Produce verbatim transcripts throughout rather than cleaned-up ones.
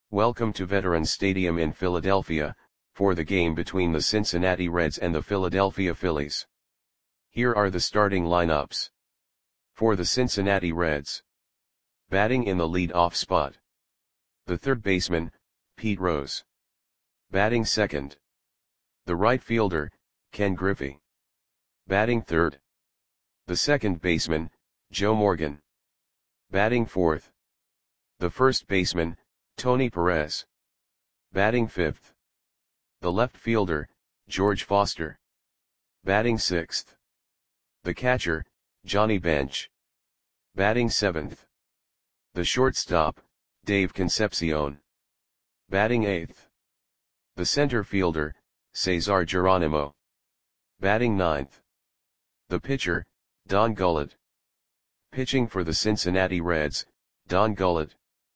Welcome to Veterans Stadium in Philadelphia, for the game between the Cincinnati Reds and the Philadelphia Phillies. Here are the starting lineups. For the Cincinnati Reds. Batting in the lead-off spot. The third baseman, Pete Rose. Batting second. The right fielder, Ken Griffey. Batting third. The second baseman, Joe Morgan. Batting fourth. The first baseman, Tony Perez. Batting fifth. The left fielder, George Foster. Batting sixth. The catcher, Johnny Bench. Batting seventh. The shortstop, Dave Concepcion. Batting eighth. The center fielder, Cesar Geronimo. Batting ninth. The pitcher, Don Gullett. Pitching for the Cincinnati Reds, Don Gullett.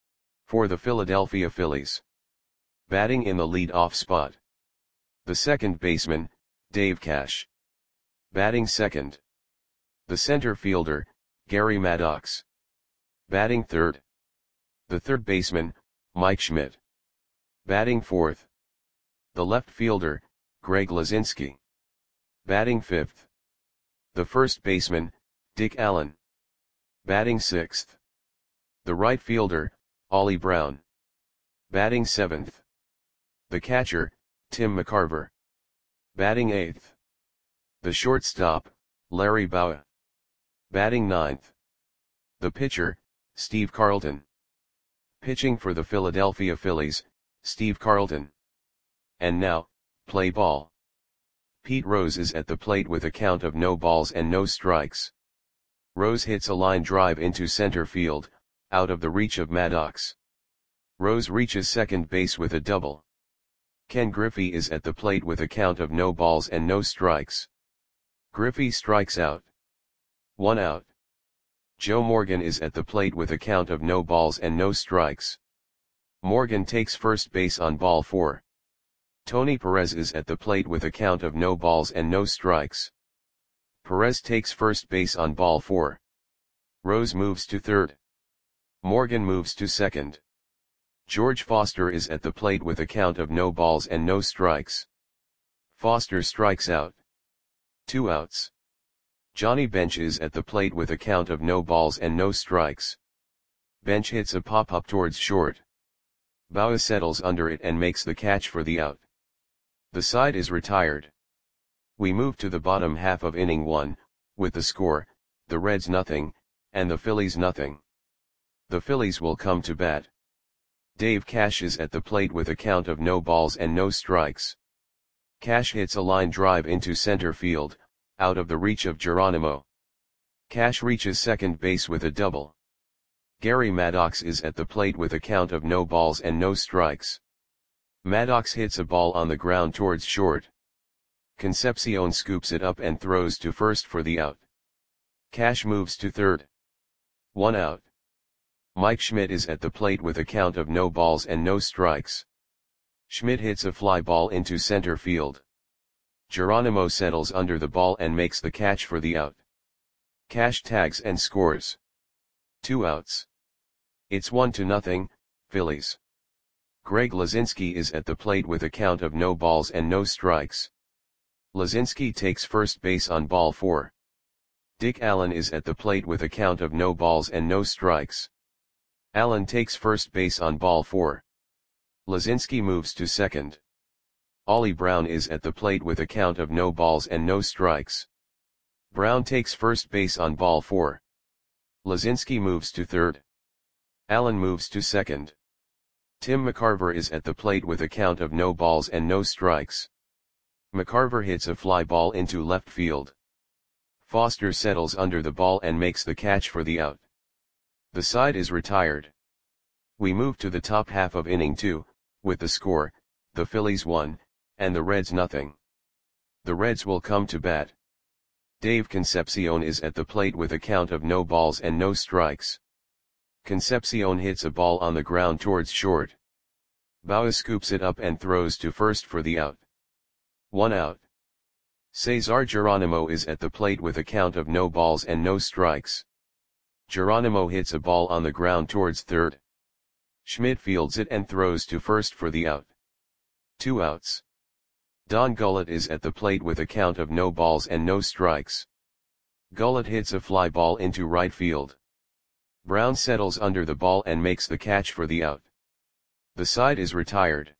For the Philadelphia Phillies. Batting in the lead-off spot. The second baseman, Dave Cash. Batting second. The center fielder, Gary Maddox. Batting third. The third baseman, Mike Schmidt. Batting fourth. The left fielder, Greg Luzinski. Batting fifth. The first baseman, Dick Allen. Batting sixth. The right fielder, Ollie Brown. Batting seventh. The catcher, Tim McCarver. Batting eighth. The shortstop, Larry Bowa. Batting ninth. The pitcher, Steve Carlton. Pitching for the Philadelphia Phillies, Steve Carlton. And now, play ball. Pete Rose is at the plate with a count of no balls and no strikes. Rose hits a line drive into center field, out of the reach of Maddox. Rose reaches second base with a double. Ken Griffey is at the plate with a count of no balls and no strikes. Griffey strikes out. One out. Joe Morgan is at the plate with a count of no balls and no strikes. Morgan takes first base on ball four. Tony Perez is at the plate with a count of no balls and no strikes. Perez takes first base on ball four. Rose moves to third. Morgan moves to second. George Foster is at the plate with a count of no balls and no strikes. Foster strikes out. Two outs. Johnny Bench is at the plate with a count of no balls and no strikes. Bench hits a pop-up towards short. Bowa settles under it and makes the catch for the out. The side is retired. We move to the bottom half of inning one, with the score, the Reds nothing, and the Phillies nothing. The Phillies will come to bat. Dave Cash is at the plate with a count of no balls and no strikes. Cash hits a line drive into center field, out of the reach of Geronimo. Cash reaches second base with a double. Gary Maddox is at the plate with a count of no balls and no strikes. Maddox hits a ball on the ground towards short. Concepcion scoops it up and throws to first for the out. Cash moves to third. One out. Mike Schmidt is at the plate with a count of no balls and no strikes. Schmidt hits a fly ball into center field. Geronimo settles under the ball and makes the catch for the out. Cash tags and scores. Two outs. It's one to nothing, Phillies. Greg Luzinski is at the plate with a count of no balls and no strikes. Luzinski takes first base on ball four. Dick Allen is at the plate with a count of no balls and no strikes. Allen takes first base on ball four. Luzinski moves to second. Ollie Brown is at the plate with a count of no balls and no strikes. Brown takes first base on ball four. Luzinski moves to third. Allen moves to second. Tim McCarver is at the plate with a count of no balls and no strikes. McCarver hits a fly ball into left field. Foster settles under the ball and makes the catch for the out. The side is retired. We move to the top half of inning two, with the score, the Phillies one, and the Reds nothing. The Reds will come to bat. Dave Concepcion is at the plate with a count of no balls and no strikes. Concepcion hits a ball on the ground towards short. Bowa scoops it up and throws to first for the out. One out. Cesar Geronimo is at the plate with a count of no balls and no strikes. Geronimo hits a ball on the ground towards third. Schmidt fields it and throws to first for the out. Two outs. Don Gullett is at the plate with a count of no balls and no strikes. Gullett hits a fly ball into right field. Brown settles under the ball and makes the catch for the out. The side is retired.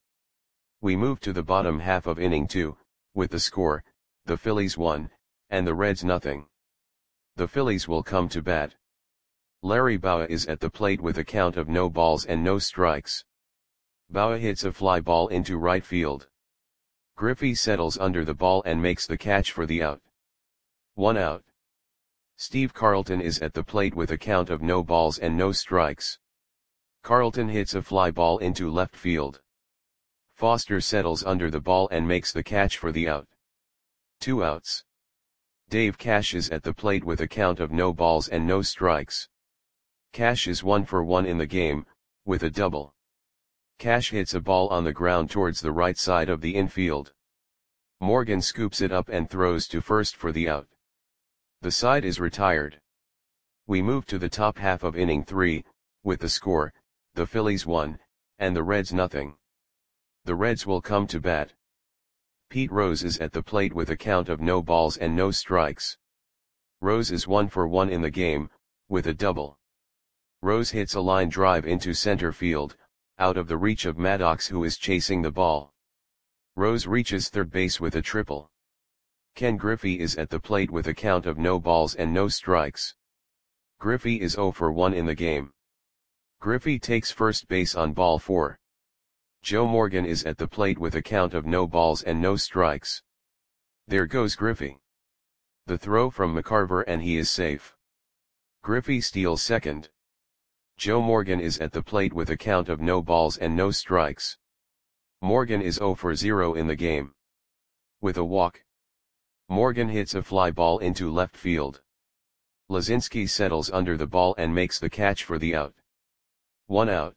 We move to the bottom half of inning two, with the score, the Phillies one, and the Reds nothing. The Phillies will come to bat. Larry Bowa is at the plate with a count of no balls and no strikes. Bowa hits a fly ball into right field. Griffey settles under the ball and makes the catch for the out. One out. Steve Carlton is at the plate with a count of no balls and no strikes. Carlton hits a fly ball into left field. Foster settles under the ball and makes the catch for the out. Two outs. Dave Cash is at the plate with a count of no balls and no strikes. Cash is one for one in the game, with a double. Cash hits a ball on the ground towards the right side of the infield. Morgan scoops it up and throws to first for the out. The side is retired. We move to the top half of inning three, with the score, the Phillies one, and the Reds nothing. The Reds will come to bat. Pete Rose is at the plate with a count of no balls and no strikes. Rose is one for one in the game, with a double. Rose hits a line drive into center field, out of the reach of Maddox, who is chasing the ball. Rose reaches third base with a triple. Ken Griffey is at the plate with a count of no balls and no strikes. Griffey is zero for one in the game. Griffey takes first base on ball four. Joe Morgan is at the plate with a count of no balls and no strikes. There goes Griffey. The throw from McCarver and he is safe. Griffey steals second. Joe Morgan is at the plate with a count of no balls and no strikes. Morgan is zero for zero in the game. With a walk, Morgan hits a fly ball into left field. Lazinski settles under the ball and makes the catch for the out. One out.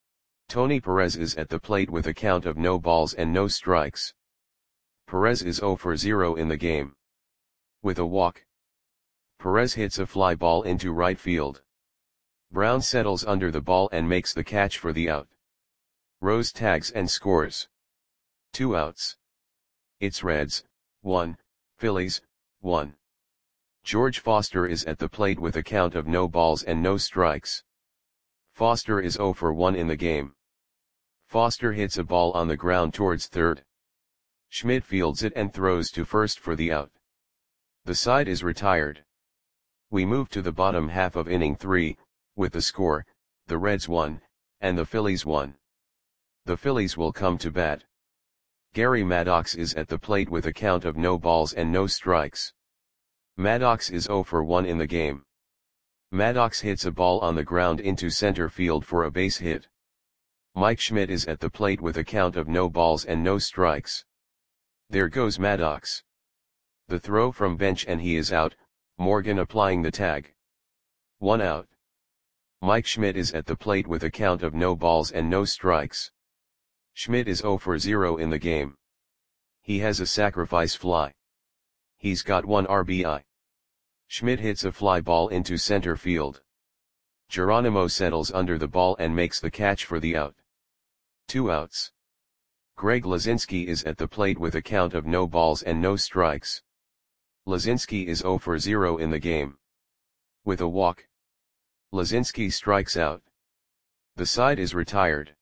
Tony Perez is at the plate with a count of no balls and no strikes. Perez is zero for zero in the game. With a walk, Perez hits a fly ball into right field. Brown settles under the ball and makes the catch for the out. Rose tags and scores. Two outs. It's Reds, one, Phillies, one. George Foster is at the plate with a count of no balls and no strikes. Foster is zero for one in the game. Foster hits a ball on the ground towards third. Schmidt fields it and throws to first for the out. The side is retired. We move to the bottom half of inning three, with the score, the Reds one, and the Phillies one. The Phillies will come to bat. Gary Maddox is at the plate with a count of no balls and no strikes. Maddox is zero for one in the game. Maddox hits a ball on the ground into center field for a base hit. Mike Schmidt is at the plate with a count of no balls and no strikes. There goes Maddox. The throw from bench and he is out, Morgan applying the tag. One out. Mike Schmidt is at the plate with a count of no balls and no strikes. Schmidt is zero for zero in the game. He has a sacrifice fly. He's got one R B I. Schmidt hits a fly ball into center field. Geronimo settles under the ball and makes the catch for the out. Two outs. Greg Lazinski is at the plate with a count of no balls and no strikes. Lazinski is zero for zero in the game. With a walk, Lazinski strikes out. The side is retired.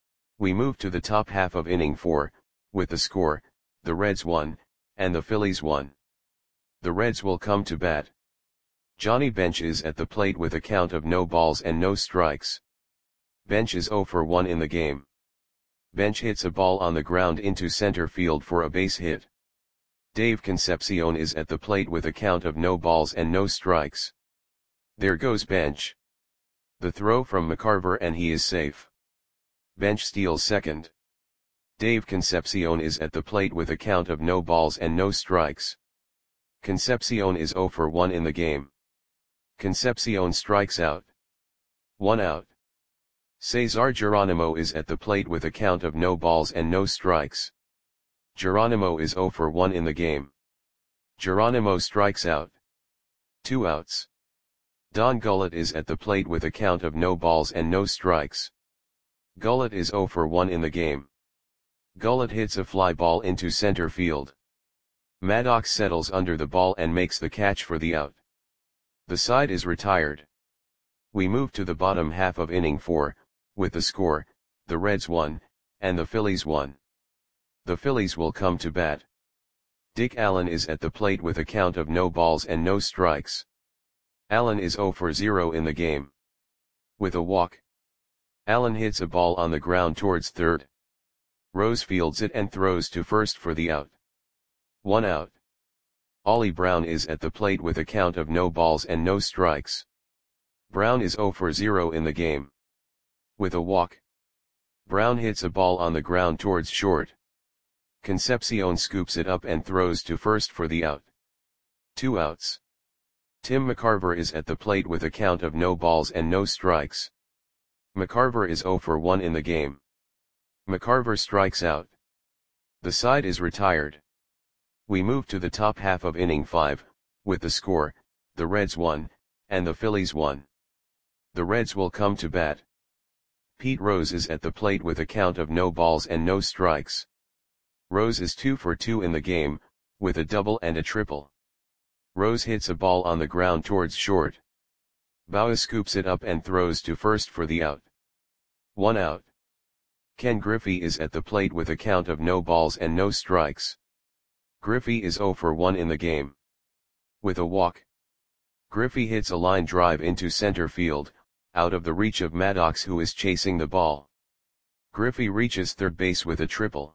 We move to the top half of inning four, with the score, the Reds one, and the Phillies one. The Reds will come to bat. Johnny Bench is at the plate with a count of no balls and no strikes. Bench is zero for one in the game. Bench hits a ball on the ground into center field for a base hit. Dave Concepcion is at the plate with a count of no balls and no strikes. There goes Bench. The throw from McCarver and he is safe. Bench steals second. Dave Concepcion is at the plate with a count of no balls and no strikes. Concepcion is zero for one in the game. Concepcion strikes out. One out. Cesar Geronimo is at the plate with a count of no balls and no strikes. Geronimo is zero for one in the game. Geronimo strikes out. Two outs. Don Gullett is at the plate with a count of no balls and no strikes. Gullett is zero for one in the game. Gullett hits a fly ball into center field. Maddox settles under the ball and makes the catch for the out. The side is retired. We move to the bottom half of inning four, with the score, the Reds won, and the Phillies won. The Phillies will come to bat. Dick Allen is at the plate with a count of no balls and no strikes. Allen is zero for zero in the game. With a walk, Allen hits a ball on the ground towards third. Rose fields it and throws to first for the out. One out. Ollie Brown is at the plate with a count of no balls and no strikes. Brown is zero for zero in the game. With a walk, Brown hits a ball on the ground towards short. Concepcion scoops it up and throws to first for the out. Two outs. Tim McCarver is at the plate with a count of no balls and no strikes. McCarver is zero for one in the game. McCarver strikes out. The side is retired. We move to the top half of inning five, with the score, the Reds won, and the Phillies won. The Reds will come to bat. Pete Rose is at the plate with a count of no balls and no strikes. Rose is two for two in the game, with a double and a triple. Rose hits a ball on the ground towards short. Bauer scoops it up and throws to first for the out. One out. Ken Griffey is at the plate with a count of no balls and no strikes. Griffey is zero for one in the game. With a walk, Griffey hits a line drive into center field, out of the reach of Maddox who is chasing the ball. Griffey reaches third base with a triple.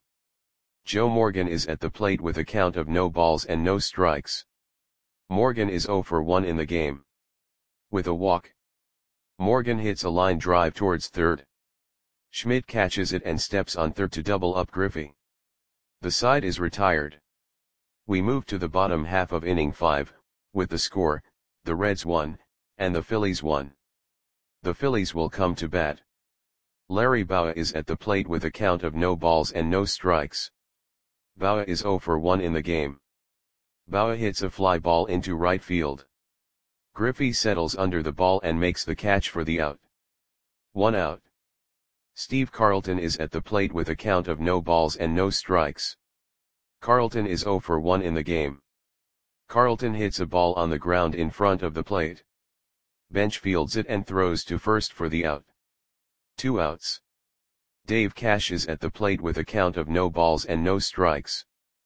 Joe Morgan is at the plate with a count of no balls and no strikes. Morgan is zero for one in the game. With a walk, Morgan hits a line drive towards third. Schmidt catches it and steps on third to double up Griffey. The side is retired. We move to the bottom half of inning five, with the score, the Reds won, and the Phillies won. The Phillies will come to bat. Larry Bowa is at the plate with a count of no balls and no strikes. Bowa is zero for one in the game. Bowa hits a fly ball into right field. Griffey settles under the ball and makes the catch for the out. One out. Steve Carlton is at the plate with a count of no balls and no strikes. Carlton is zero for one in the game. Carlton hits a ball on the ground in front of the plate. Bench fields it and throws to first for the out. Two outs. Dave Cash is at the plate with a count of no balls and no strikes.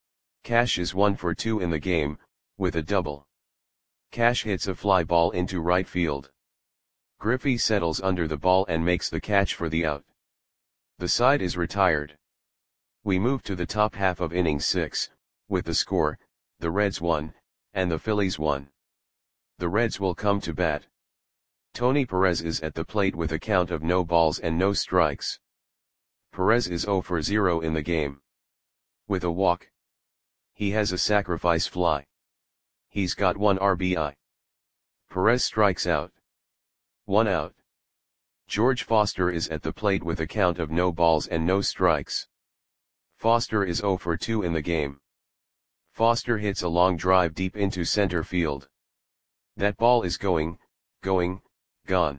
Cash is one for two in the game, with a double. Cash hits a fly ball into right field. Griffey settles under the ball and makes the catch for the out. The side is retired. We move to the top half of inning six, with the score, the Reds won, and the Phillies won. The Reds will come to bat. Tony Perez is at the plate with a count of no balls and no strikes. Perez is zero for zero in the game. With a walk, he has a sacrifice fly. He's got one R B I. Perez strikes out. One out. George Foster is at the plate with a count of no balls and no strikes. Foster is zero for two in the game. Foster hits a long drive deep into center field. That ball is going, going, gone.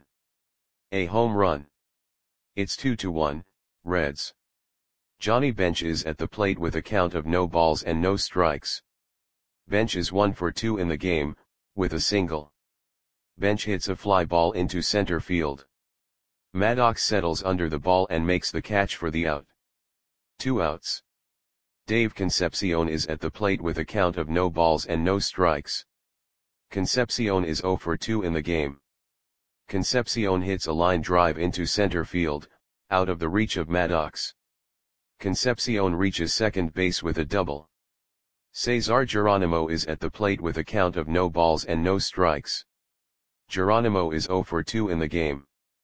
A home run. It's two to one, Reds. Johnny Bench is at the plate with a count of no balls and no strikes. Bench is one for two in the game, with a single. Bench hits a fly ball into center field. Maddox settles under the ball and makes the catch for the out. Two outs. Dave Concepcion is at the plate with a count of no balls and no strikes. Concepcion is zero for two in the game. Concepcion hits a line drive into center field, out of the reach of Maddox. Concepcion reaches second base with a double. Cesar Geronimo is at the plate with a count of no balls and no strikes. Geronimo is zero for two in the game.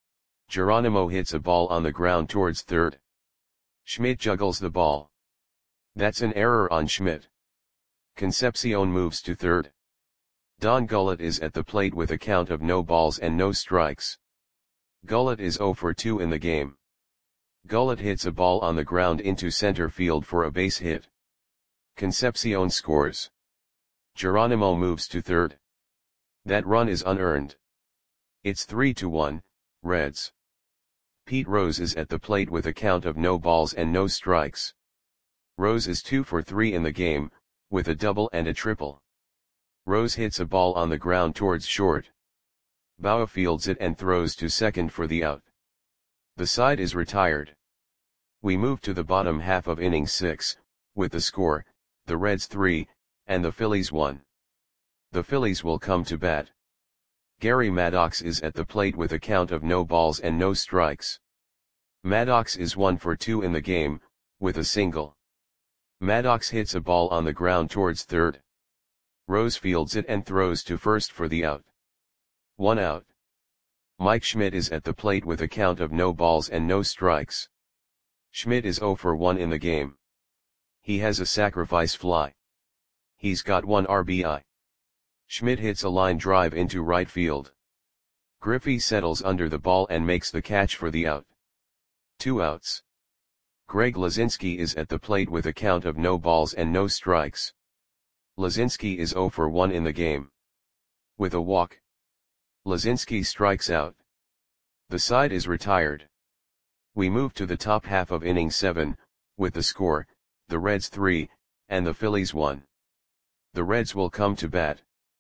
Geronimo hits a ball on the ground towards third. Schmidt juggles the ball. That's an error on Schmidt. Concepcion moves to third. Don Gullett is at the plate with a count of no balls and no strikes. Gullett is zero for two in the game. Gullett hits a ball on the ground into center field for a base hit. Concepcion scores. Geronimo moves to third. That run is unearned. It's three to one, Reds. Pete Rose is at the plate with a count of no balls and no strikes. Rose is two for three in the game, with a double and a triple. Rose hits a ball on the ground towards short. Bauer fields it and throws to second for the out. The side is retired. We move to the bottom half of inning six, with the score, the Reds three, and the Phillies one. The Phillies will come to bat. Gary Maddox is at the plate with a count of no balls and no strikes. Maddox is one for two in the game, with a single. Maddox hits a ball on the ground towards third. Rose fields it and throws to first for the out. One out. Mike Schmidt is at the plate with a count of no balls and no strikes. Schmidt is zero for one in the game. He has a sacrifice fly. He's got one R B I. Schmidt hits a line drive into right field. Griffey settles under the ball and makes the catch for the out. Two outs. Greg Lazinski is at the plate with a count of no balls and no strikes. Lazinski is zero for one in the game. With a walk, Lazinski strikes out. The side is retired. We move to the top half of inning seven, with the score, the Reds three, and the Phillies one. The Reds will come to bat.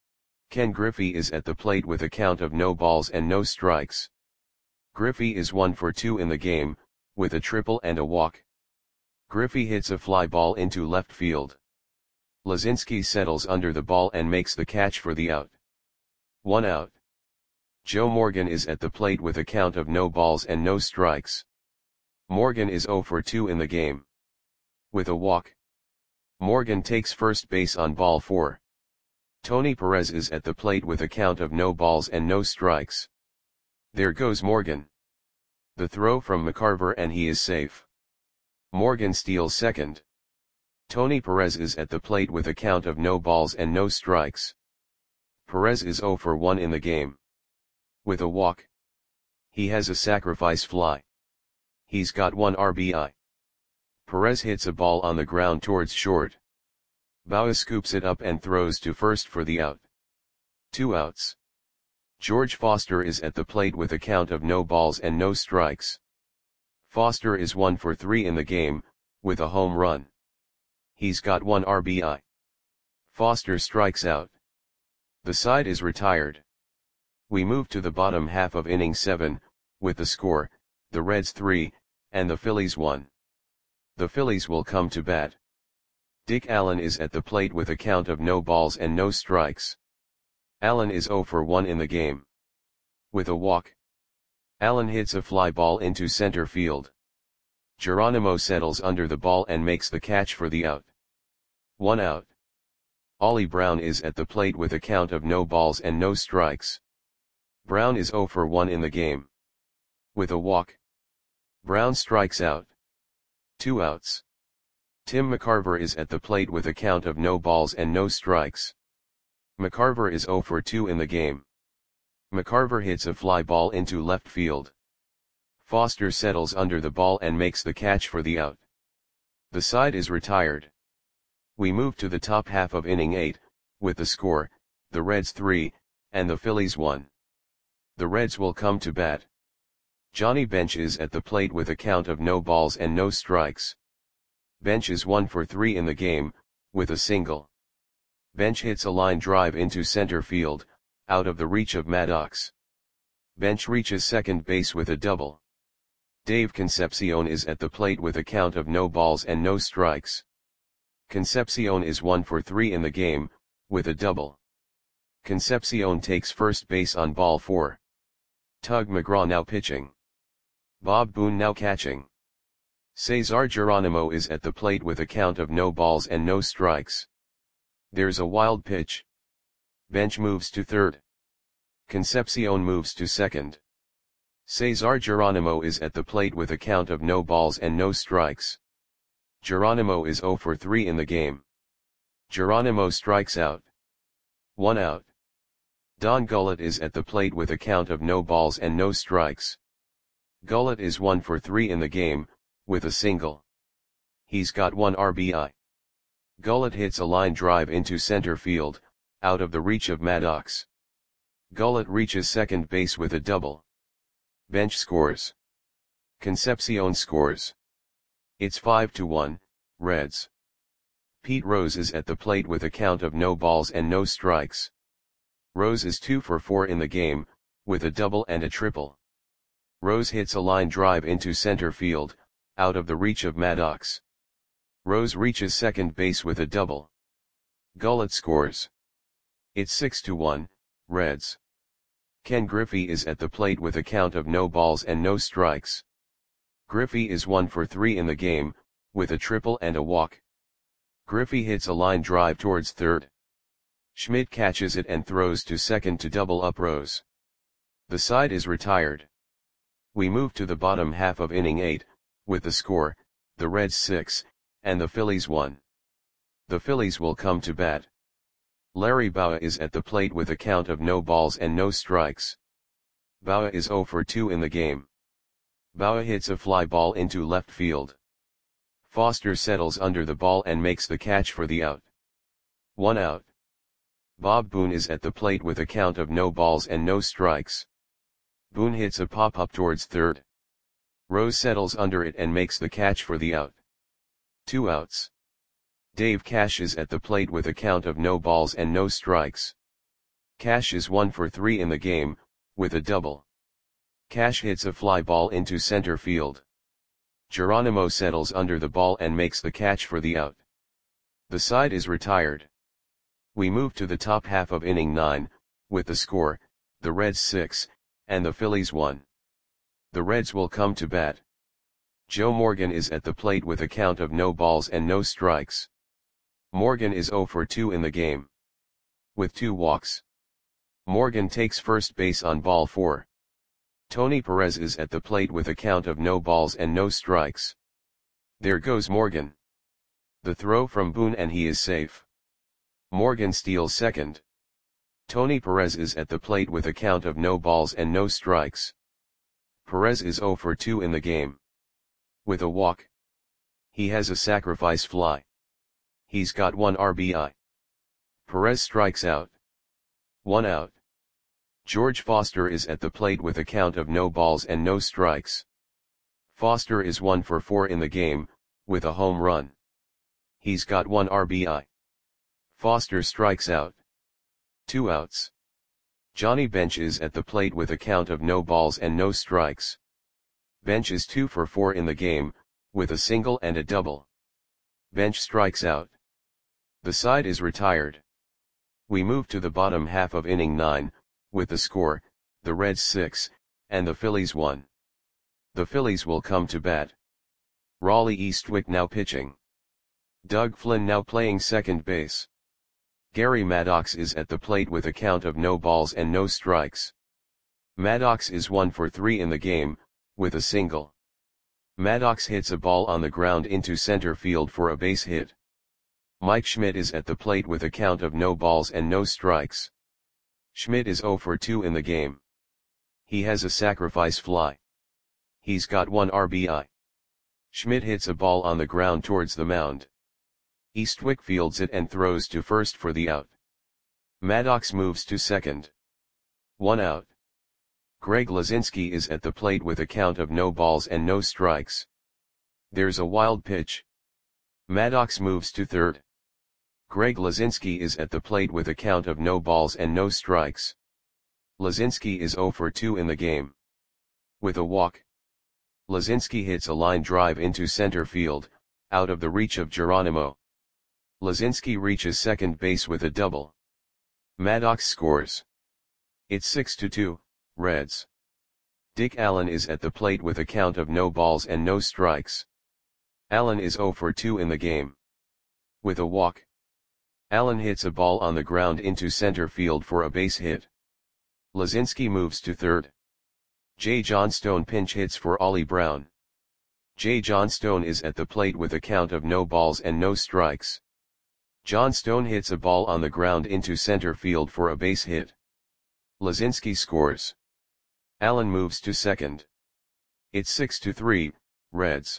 Ken Griffey is at the plate with a count of no balls and no strikes. Griffey is one for two in the game, with a triple and a walk. Griffey hits a fly ball into left field. Lazinski settles under the ball and makes the catch for the out. One out. Joe Morgan is at the plate with a count of no balls and no strikes. Morgan is zero for two in the game. With a walk, Morgan takes first base on ball four. Tony Perez is at the plate with a count of no balls and no strikes. There goes Morgan. The throw from McCarver and he is safe. Morgan steals second. Tony Perez is at the plate with a count of no balls and no strikes. Perez is zero for one in the game. With a walk, he has a sacrifice fly. He's got one R B I. Perez hits a ball on the ground towards short. Bauer scoops it up and throws to first for the out. Two outs. George Foster is at the plate with a count of no balls and no strikes. Foster is one for three in the game, with a home run. He's got one R B I. Foster strikes out. The side is retired. We move to the bottom half of inning seven, with the score, the Reds three, and the Phillies one. The Phillies will come to bat. Dick Allen is at the plate with a count of no balls and no strikes. Allen is zero for one in the game. With a walk, Allen hits a fly ball into center field. Geronimo settles under the ball and makes the catch for the out. One out. Ollie Brown is at the plate with a count of no balls and no strikes. Brown is zero for one in the game. With a walk, Brown strikes out. Two outs. Tim McCarver is at the plate with a count of no balls and no strikes. McCarver is zero for two in the game. McCarver hits a fly ball into left field. Foster settles under the ball and makes the catch for the out. The side is retired. We move to the top half of inning eight, with the score, the Reds three, and the Phillies one. The Reds will come to bat. Johnny Bench is at the plate with a count of no balls and no strikes. Bench is one for three in the game, with a single. Bench hits a line drive into center field, out of the reach of Maddox. Bench reaches second base with a double. Dave Concepcion is at the plate with a count of no balls and no strikes. Concepcion is one for three in the game, with a double. Concepcion takes first base on ball four. Tug McGraw now pitching. Bob Boone now catching. Cesar Geronimo is at the plate with a count of no balls and no strikes. There's a wild pitch. Bench moves to third. Concepcion moves to second. Cesar Geronimo is at the plate with a count of no balls and no strikes. Geronimo is zero for three in the game. Geronimo strikes out. One out. Don Gullett is at the plate with a count of no balls and no strikes. Gullett is one for three in the game, with a single. He's got one R B I. Gullett hits a line drive into center field, out of the reach of Maddox. Gullett reaches second base with a double. Bench scores. Concepcion scores. It's five to one, Reds. Pete Rose is at the plate with a count of no balls and no strikes. Rose is two for four in the game, with a double and a triple. Rose hits a line drive into center field, out of the reach of Maddox. Rose reaches second base with a double. Gullett scores. It's six to one, Reds. Ken Griffey is at the plate with a count of no balls and no strikes. Griffey is one for three in the game, with a triple and a walk. Griffey hits a line drive towards third. Schmidt catches it and throws to second to double up Rose. The side is retired. We move to the bottom half of inning eight, with the score, the Reds six, and the Phillies one. The Phillies will come to bat. Larry Bowa is at the plate with a count of no balls and no strikes. Bowa is zero for two in the game. Bowa hits a fly ball into left field. Foster settles under the ball and makes the catch for the out. One out. Bob Boone is at the plate with a count of no balls and no strikes. Boone hits a pop-up towards third. Rose settles under it and makes the catch for the out. Two outs. Dave Cash is at the plate with a count of no balls and no strikes. Cash is one for three in the game, with a double. Cash hits a fly ball into center field. Geronimo settles under the ball and makes the catch for the out. The side is retired. We move to the top half of inning nine, with the score, the Reds six, and the Phillies one. The Reds will come to bat. Joe Morgan is at the plate with a count of no balls and no strikes. Morgan is zero for two in the game. With two walks. Morgan takes first base on ball four. Tony Perez is at the plate with a count of no balls and no strikes. There goes Morgan. The throw from Boone and he is safe. Morgan steals second. Tony Perez is at the plate with a count of no balls and no strikes. Perez is zero for two in the game. With a walk. He has a sacrifice fly. He's got one R B I. Perez strikes out. One out. George Foster is at the plate with a count of no balls and no strikes. Foster is one for four in the game, with a home run. He's got one R B I. Foster strikes out. Two outs. Johnny Bench is at the plate with a count of no balls and no strikes. Bench is two for four in the game, with a single and a double. Bench strikes out. The side is retired. We move to the bottom half of inning nine, with the score, the Reds six, and the Phillies one. The Phillies will come to bat. Raleigh Eastwick now pitching. Doug Flynn now playing second base. Gary Maddox is at the plate with a count of no balls and no strikes. Maddox is one for three in the game, with a single. Maddox hits a ball on the ground into center field for a base hit. Mike Schmidt is at the plate with a count of no balls and no strikes. Schmidt is zero for two in the game. He has a sacrifice fly. He's got one R B I. Schmidt hits a ball on the ground towards the mound. Eastwick fields it and throws to first for the out. Maddox moves to second. One out. Greg Lazinski is at the plate with a count of no balls and no strikes. There's a wild pitch. Maddox moves to third. Greg Lazinski is at the plate with a count of no balls and no strikes. Lazinski is zero for two in the game. With a walk. Lazinski hits a line drive into center field, out of the reach of Geronimo. Lazinski reaches second base with a double. Maddox scores. It's six to two, Reds. Dick Allen is at the plate with a count of no balls and no strikes. Allen is zero for two in the game. With a walk. Allen hits a ball on the ground into center field for a base hit. Lazinski moves to third. Jay Johnstone pinch hits for Ollie Brown. Jay Johnstone is at the plate with a count of no balls and no strikes. Johnstone hits a ball on the ground into center field for a base hit. Lazinski scores. Allen moves to second. It's six to three, Reds.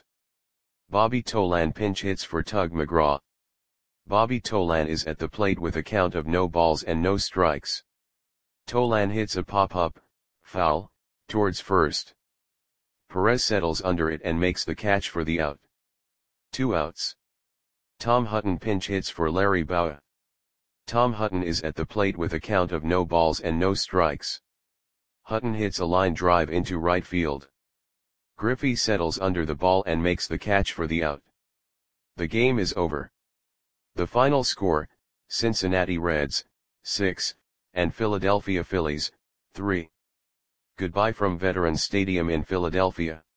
Bobby Tolan pinch hits for Tug McGraw. Bobby Tolan is at the plate with a count of no balls and no strikes. Tolan hits a pop-up, foul, towards first. Perez settles under it and makes the catch for the out. Two outs. Tom Hutton pinch hits for Larry Bowa. Tom Hutton is at the plate with a count of no balls and no strikes. Hutton hits a line drive into right field. Griffey settles under the ball and makes the catch for the out. The game is over. The final score, Cincinnati Reds, six, and Philadelphia Phillies, three. Goodbye from Veterans Stadium in Philadelphia.